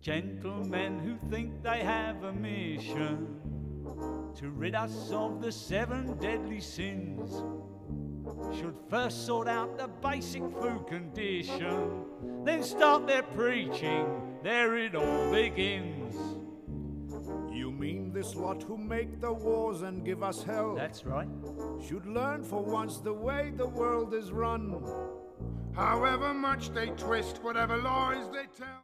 Gentlemen who think they have a mission to rid us of the 7 deadly sins should first sort out the basic food condition, then start their preaching, there it all begins. You mean this lot who make the wars and give us hell? That's right. Should learn for once the way the world is run. However much they twist, whatever lies they tell.